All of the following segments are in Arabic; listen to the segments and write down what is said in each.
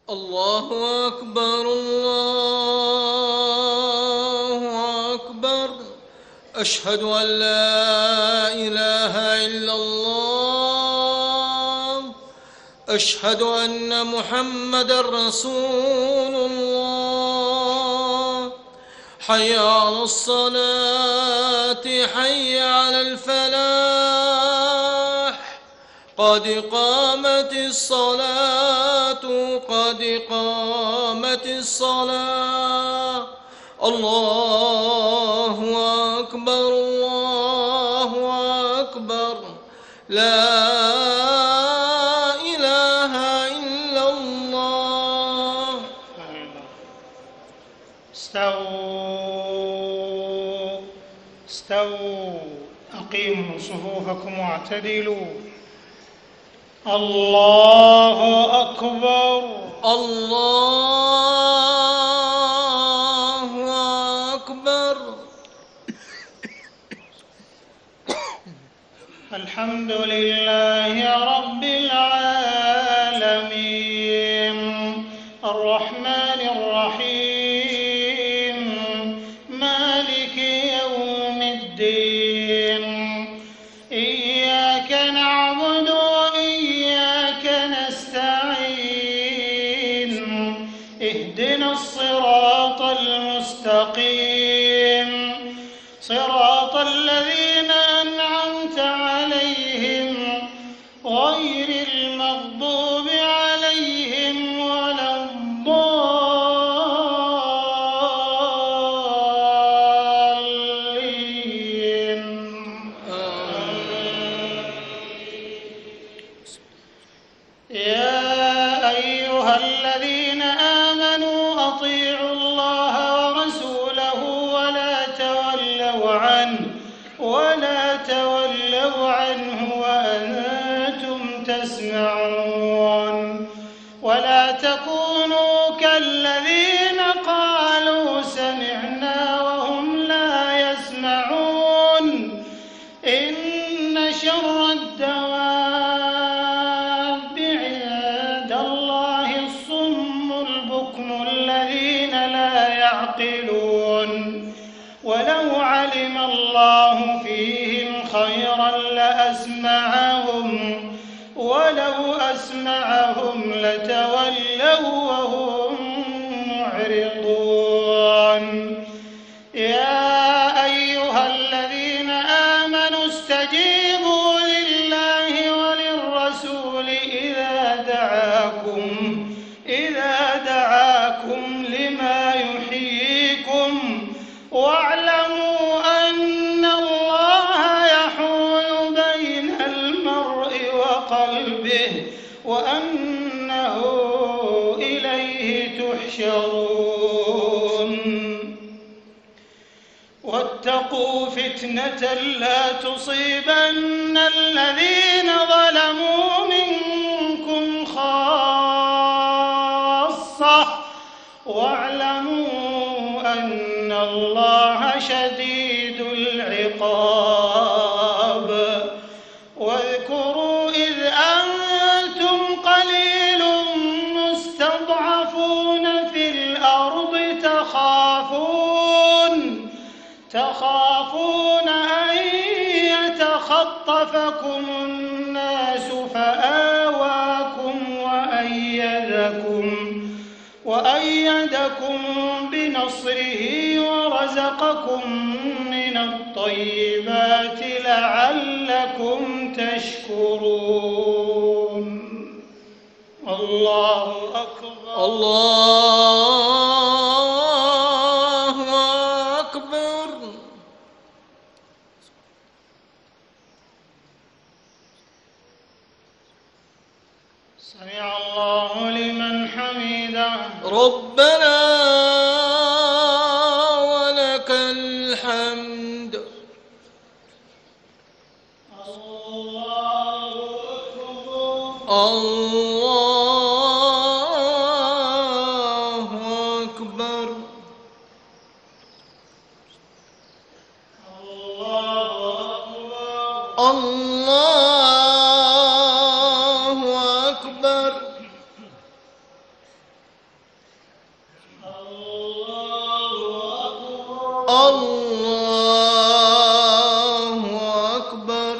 الله أكبر الله أكبر. أشهد أن لا إله إلا الله. أشهد أن محمدًا رسول الله. حي على الصلاة حي على الفلاح. قد قامت الصلاة قد قامت الصلاة. الله أكبر الله أكبر. لا إله إلا الله. استووا أقيموا صفوفكم واعتدلوا. الله أكبر الله أكبر. الحمد لله رب العالمين الرحمن الرحيم مالك يوم الدين. إياك نعبد وإياك نستعين. اهدنا الصراط المستقيم صراط الذين أنعمت عليهم غير المغضوب عليهم ولا الضالين. يا أيها الذين آمنوا أطيعوا الله ورسوله ولا تولوا عنه وأنتم تسمعون. ولا تكونوا كالذين قالوا سمعنا وهم لا يسمعون. إن شر الدواب عند الله الصم البكم الذين لا يعقلون. ولو علم الله فيهم خيرا ولو أسمعهم لتولوا وهم معرضون. يا أيها الذين آمنوا استجيبوا لله وللرسول إذا دعاكم لما يحييكم واعلموا أن الله يحول بين المرء وقلبه وأنه إليه تحشرون. واتقوا فتنة لا تصيبن الذين ظلموا منكم خاصة واعلموا أن الله شديد العقاب. واذكروا إذ أنتم قليل مستضعفون في الأرض تخافون أن يتخطفكم الناس فآواكم وأيدكم بنصره ورزقكم من الطيبات لعلكم تشكرون. الله أكبر الله أكبر. سمع الله لمن حمده. ربنا ولك الحمد. الله أكبر الله أكبر. الله أكبر. الله أكبر.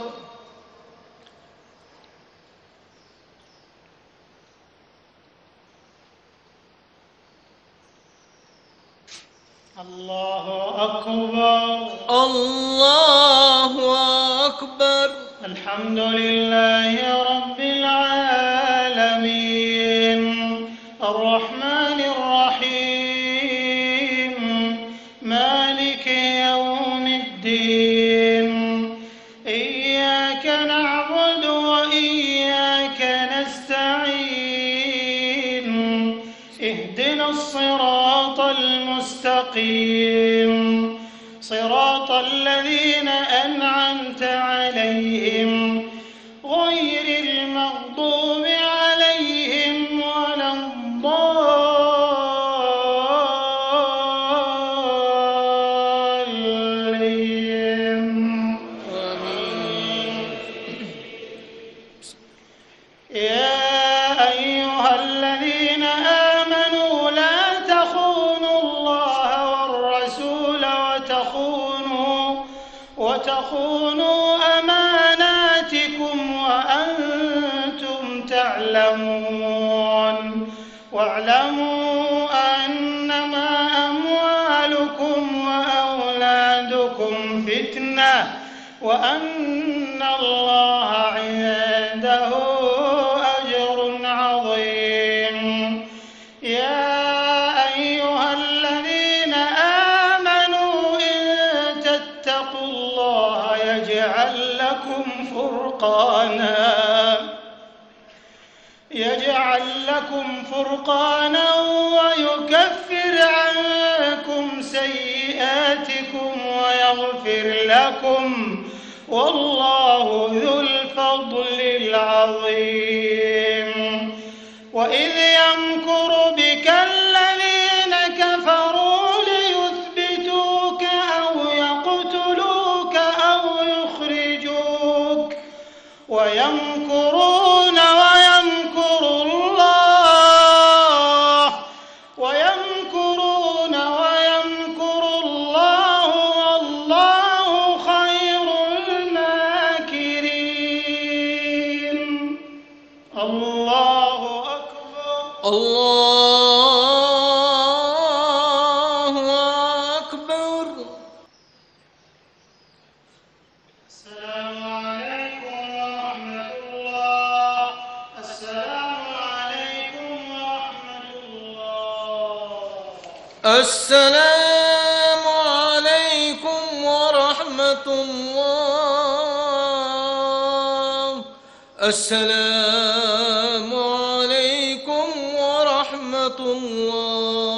الله أكبر. الله أكبر. الحمد لله رب العالمين الرحمن الرحيم مالك يوم الدين إياك نعبد وإياك نستعين اهدنا الصراط المستقيم صراط الذين أنعمت عليهم غير المغضوب عليهم ولا الضالين. يا أيها الذين آمنوا لا تخونوا الله والرسول وتخونوا أماناتكم وأنتم تعلمون واعلموا أنما أموالكم وأولادكم فتنة وأن الله عنده أجر عظيم. يا أيها الذين آمنوا إن تتقوا الله يجعل لكم فرقانا ويكفر عنكم سيئاتكم ويغفر لكم والله ذو الفضل العظيم. وإذ يمكر بك الذين كفروا ليثبتوك أو يقتلوك أو يخرجوك ويمكرون ويمكر الله والله خير الماكرين. الله أكبر. الله أكبر. السلام عليكم ورحمة الله. السلام عليكم ورحمة الله. السلام عليكم ورحمة الله. السلام عليكم ورحمة الله.